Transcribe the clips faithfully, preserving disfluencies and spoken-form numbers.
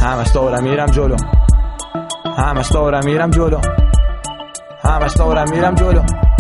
همش دارم میرم جلو، همش دارم میرم جلو، همش دارم میرم جلو.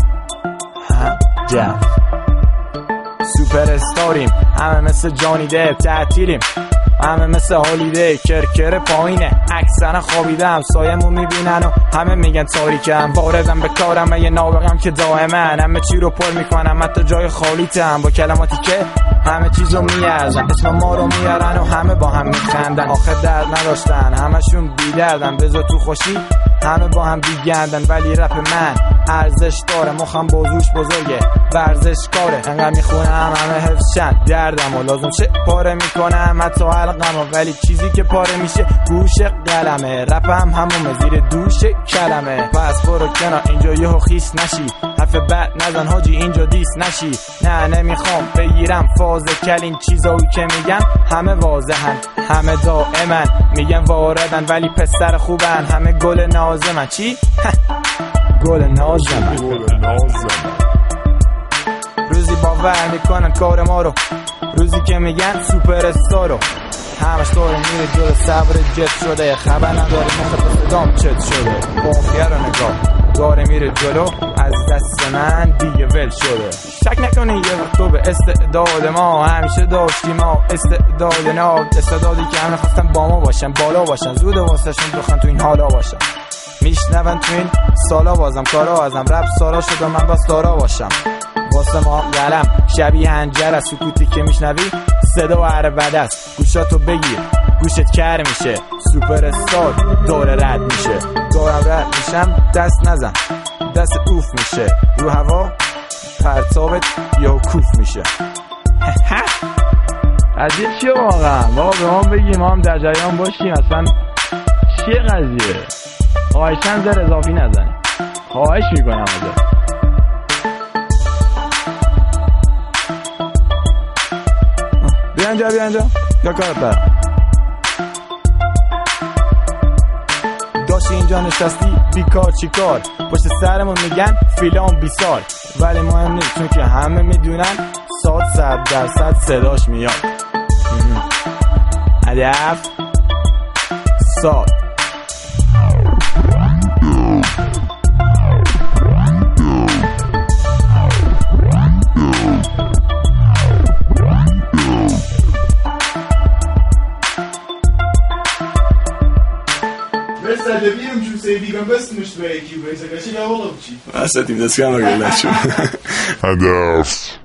جف سوپر استاریم، همه مثل جانی دپ تعطیلیم، همه مثل هالیده کرکر پایینه، اکثرا خوابیدم سایمو میبینن و همه میگن تاریکم، واردم به کارم یه نابغم که دائمن همه چی رو پر میکنم، حتی جای خالیتم با کلماتی که همه چیزو میارزن، اسم ما رو میارن و همه با هم میخندن، آخه درد نداشتن همشون بی دردن، بذار تو خوشی همه با هم بیگندن، ولی رپ من ارزش داره، مخم بازوش بزرگه ورزش کاره، انقدر میخونم همه حفظشن دردم و لازم شه پاره میکنم حتی حلقم، ولی چیزی که پاره میشه گوش قلمه، رپم همون زیر دوش کلمه، پس برو کنار اینجا یهو خیس نشی، حرف بد نزن حاجی اینجا دیس نشی، نه نمیخوام بگیرم فاز کل، این چیزایی که میگن همه واضحن، همه دائمن میگن واردن ولی پسر خوبن، همه گل نازمن. چی؟ گل نازمن. روزی باور میکنن کار ما رو، روزی که میگن سوپر استارو، همش داره میره جلو صبر جت شده، خبر نداره مخط صدام چت شده، بانخیه رو نگاه داره میره جلو، از دست من دیگه ول شده، شک نکنی یه وقت تو به استعداد ما، همیشه داشتیم ما استعداد ناب، استعدادی که همه خواستن با ما باشن بالا باشن، زود واسهشون بخوان تو این حالا باشن، میشنون تو این سالا بازم کارا ازم، رپ سارا شد و من بس دارا باشم، واسه ما قلم شبیه هنجر از سکوتی که میشنوی صدا و عربده است، گوشاتو بگیر گوشت کر میشه، سوپر استار داره رد میشه، دارم رد میشم دست نزن دست اوف میشه، رو هوا پرتابت یا کوف میشه. قضیه چیه واقعا؟ بابا به ما بگیم ما هم در جریان باشیم، اصلا چیه قضیه؟ خواهشن زر اضافی نزنی، خواهش میکنم ازت. بیا اینجا بیا اینجا یا کارت دارم، داشتی اینجا نشستی بیکار چی کار، پشت سرمون میگن فیلان بیسار، ولی مهم نیست چون که همه میدونن صد صد درصد صداش میاد، هدف صاد. Beste Levierung schon sehr die am besten nicht weg, ich weiß ja gar nicht, was ich Was hat ihm das gar nicht gelassen?